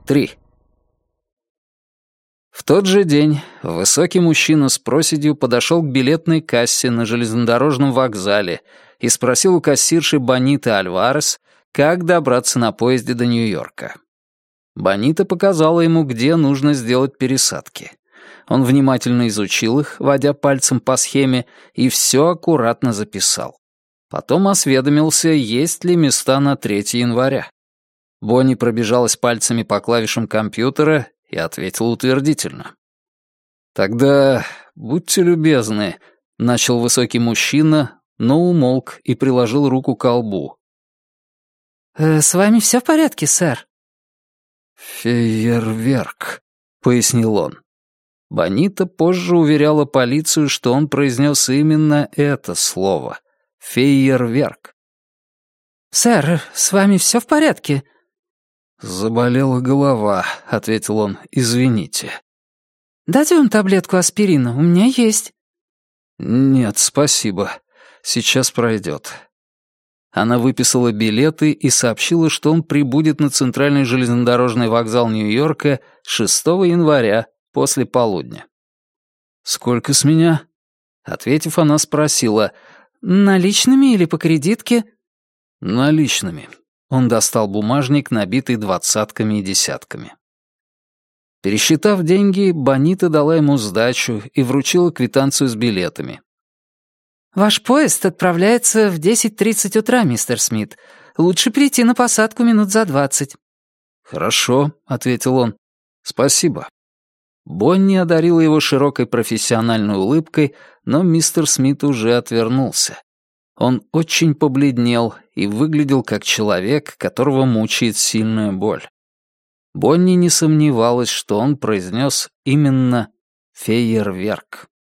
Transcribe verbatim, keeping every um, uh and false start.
три. В тот же день высокий мужчина с проседью подошел к билетной кассе на железнодорожном вокзале и спросил у кассирши Бониты Альварес, как добраться на поезде до Нью-Йорка. Бонита показала ему, где нужно сделать пересадки. Он внимательно изучил их, водя пальцем по схеме, и все аккуратно записал. Потом осведомился, есть ли места на третьего января. Бонни пробежалась пальцами по клавишам компьютера и ответила утвердительно. «Тогда будьте любезны», — начал высокий мужчина, но умолк и приложил руку к колбу. «Э, «С вами все в порядке, сэр?» «Фейерверк», — пояснил он. Бонита позже уверяла полицию, что он произнес именно это слово — «фейерверк». «Сэр, с вами все в порядке?» «Заболела голова», — ответил он, — «извините». «Дать вам таблетку аспирина? У меня есть». «Нет, спасибо. Сейчас пройдет». Она выписала билеты и сообщила, что он прибудет на центральный железнодорожный вокзал Нью-Йорка шестого января после полудня. «Сколько с меня?» Ответив, она спросила, «Наличными или по кредитке?» «Наличными». Он достал бумажник, набитый двадцатками и десятками. Пересчитав деньги, Бонита дала ему сдачу и вручила квитанцию с билетами. «Ваш поезд отправляется в десять тридцать утра, мистер Смит. Лучше прийти на посадку минут за двадцать». «Хорошо», — ответил он. «Спасибо». Бонни одарила его широкой профессиональной улыбкой, но мистер Смит уже отвернулся. Он очень побледнел и выглядел как человек, которого мучает сильная боль. Бонни не сомневалась, что он произнес именно «фейерверк».